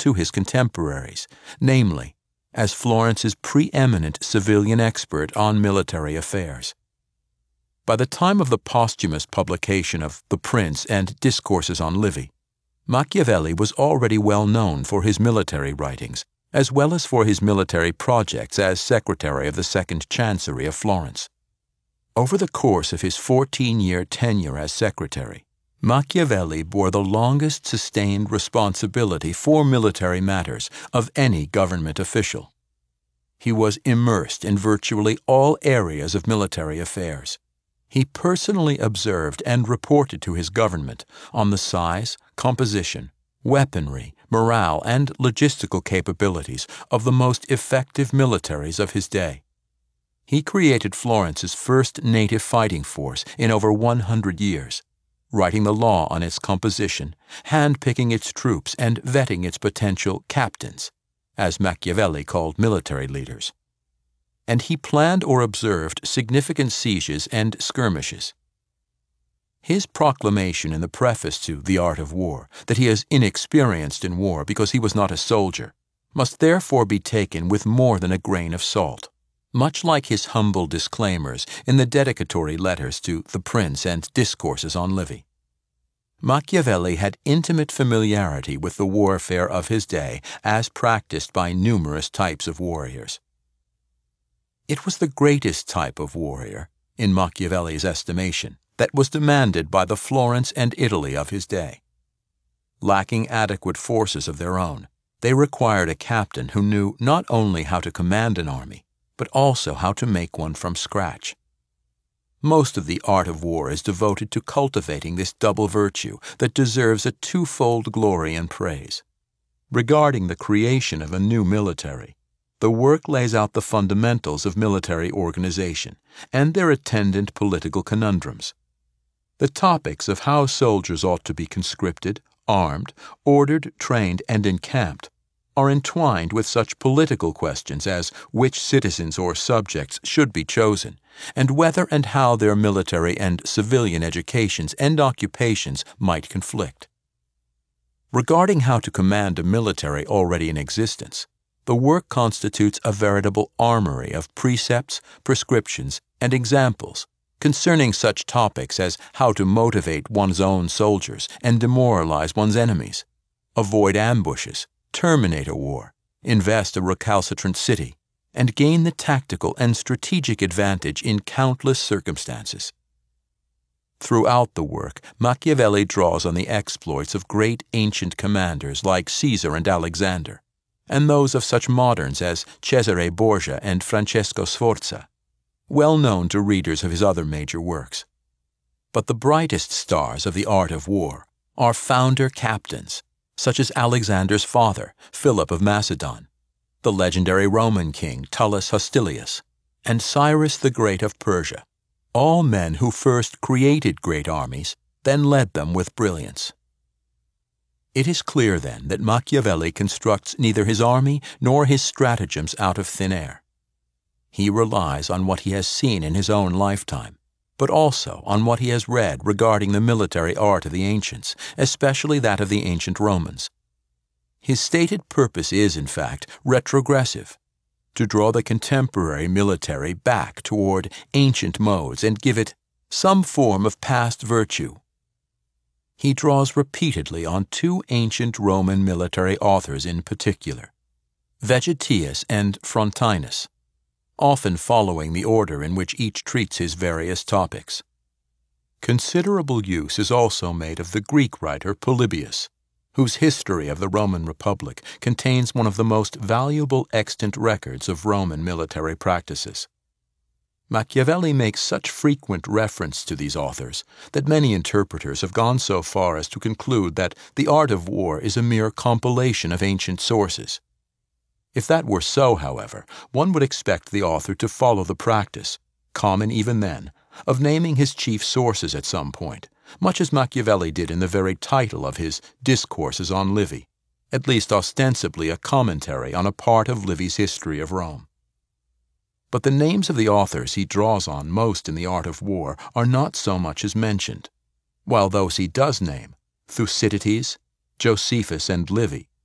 to his contemporaries, namely, as Florence's preeminent civilian expert on military affairs. By the time of the posthumous publication of The Prince and Discourses on Livy, Machiavelli was already well known for his military writings, as well as for his military projects as secretary of the Second Chancery of Florence. Over the course of his 14-year tenure as secretary, Machiavelli bore the longest sustained responsibility for military matters of any government official. He was immersed in virtually all areas of military affairs. He personally observed and reported to his government on the size, composition, weaponry, morale, and logistical capabilities of the most effective militaries of his day. He created Florence's first native fighting force in over 100 years, writing the law on its composition, hand-picking its troops, and vetting its potential captains, as Machiavelli called military leaders. And he planned or observed significant sieges and skirmishes. His proclamation in the preface to The Art of War, that he is inexperienced in war because he was not a soldier, must therefore be taken with more than a grain of salt, much like his humble disclaimers in the dedicatory letters to The Prince and Discourses on Livy. Machiavelli had intimate familiarity with the warfare of his day as practiced by numerous types of warriors. It was the greatest type of warrior, in Machiavelli's estimation, that was demanded by the Florence and Italy of his day. Lacking adequate forces of their own, they required a captain who knew not only how to command an army, but also how to make one from scratch. Most of The Art of War is devoted to cultivating this double virtue that deserves a twofold glory and praise. Regarding the creation of a new military, the work lays out the fundamentals of military organization and their attendant political conundrums. The topics of how soldiers ought to be conscripted, armed, ordered, trained, and encamped are entwined with such political questions as which citizens or subjects should be chosen, and whether and how their military and civilian educations and occupations might conflict. Regarding how to command a military already in existence, the work constitutes a veritable armory of precepts, prescriptions, and examples concerning such topics as how to motivate one's own soldiers and demoralize one's enemies, avoid ambushes, terminate a war, invest a recalcitrant city, and gain the tactical and strategic advantage in countless circumstances. Throughout the work, Machiavelli draws on the exploits of great ancient commanders like Caesar and Alexander, and those of such moderns as Cesare Borgia and Francesco Sforza, well known to readers of his other major works. But the brightest stars of The Art of War are founder captains, such as Alexander's father, Philip of Macedon, the legendary Roman king Tullus Hostilius, and Cyrus the Great of Persia, all men who first created great armies, then led them with brilliance. It is clear, then, that Machiavelli constructs neither his army nor his stratagems out of thin air. He relies on what he has seen in his own lifetime, but also on what he has read regarding the military art of the ancients, especially that of the ancient Romans. His stated purpose is, in fact, retrogressive, to draw the contemporary military back toward ancient modes and give it some form of past virtue. He draws repeatedly on two ancient Roman military authors in particular, Vegetius and Frontinus, often following the order in which each treats his various topics. Considerable use is also made of the Greek writer Polybius, whose history of the Roman Republic contains one of the most valuable extant records of Roman military practices. Machiavelli makes such frequent reference to these authors that many interpreters have gone so far as to conclude that The Art of War is a mere compilation of ancient sources. If that were so, however, one would expect the author to follow the practice, common even then, of naming his chief sources at some point, much as Machiavelli did in the very title of his Discourses on Livy, at least ostensibly a commentary on a part of Livy's history of Rome. But the names of the authors he draws on most in The Art of War are not so much as mentioned, while those he does name, Thucydides, Josephus, and Livy,